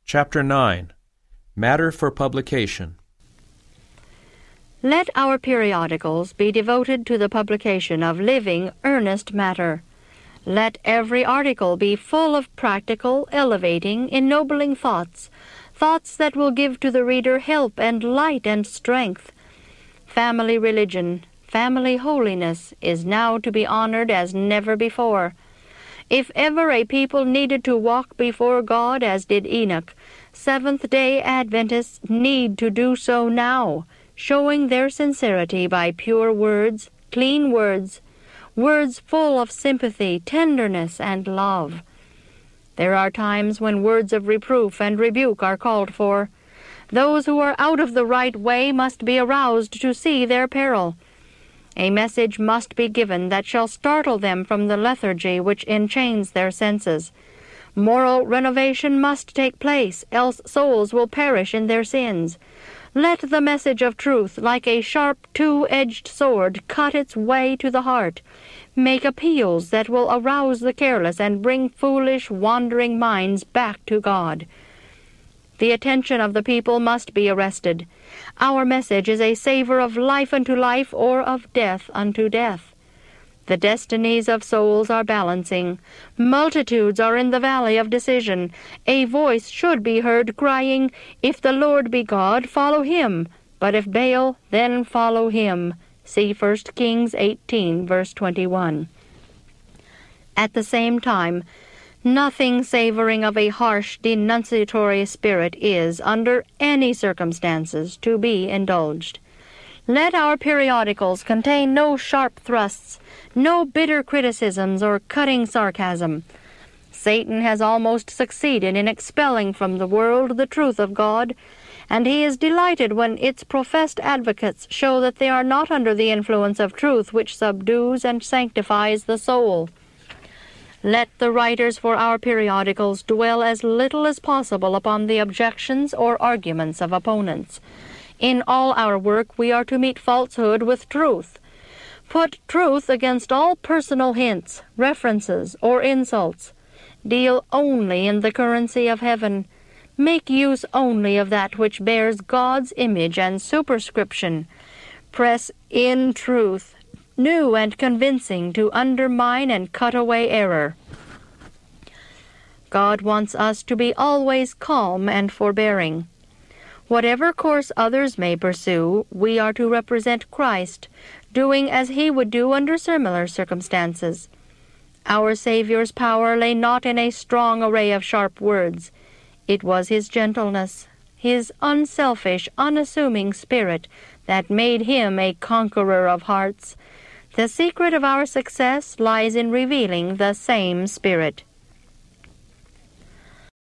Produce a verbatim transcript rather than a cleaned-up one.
Chapter nine. Matter for Publication. Let our periodicals be devoted to the publication of living, earnest matter. Let every article be full of practical, elevating, ennobling thoughts, thoughts that will give to the reader help and light and strength. Family religion, family holiness is now to be honored as never before. If ever a people needed to walk before God as did Enoch, Seventh-day Adventists need to do so now, showing their sincerity by pure words, clean words, words full of sympathy, tenderness, and love. There are times when words of reproof and rebuke are called for. Those who are out of the right way must be aroused to see their peril. A message must be given that shall startle them from the lethargy which enchains their senses. Moral renovation must take place, else souls will perish in their sins. Let the message of truth, like a sharp two-edged sword, cut its way to the heart. Make appeals that will arouse the careless and bring foolish, wandering minds back to God. The attention of the people must be arrested. Our message is a savor of life unto life or of death unto death. The destinies of souls are balancing. Multitudes are in the valley of decision. A voice should be heard crying, "If the Lord be God, follow him. But if Baal, then follow him." See First Kings eighteen, verse twenty-one. At the same time, nothing savoring of a harsh, denunciatory spirit is, under any circumstances, to be indulged. Let our periodicals contain no sharp thrusts, no bitter criticisms or cutting sarcasm. Satan has almost succeeded in expelling from the world the truth of God, and he is delighted when its professed advocates show that they are not under the influence of truth which subdues and sanctifies the soul. Let the writers for our periodicals dwell as little as possible upon the objections or arguments of opponents. In all our work we are to meet falsehood with truth. Put truth against all personal hints, references, or insults. Deal only in the currency of heaven. Make use only of that which bears God's image and superscription. Press in truth, new and convincing, to undermine and cut away error. God wants us to be always calm and forbearing. Whatever course others may pursue, we are to represent Christ, doing as he would do under similar circumstances. Our Savior's power lay not in a strong array of sharp words. It was his gentleness, his unselfish, unassuming spirit that made him a conqueror of hearts. The secret of our success lies in revealing the same spirit.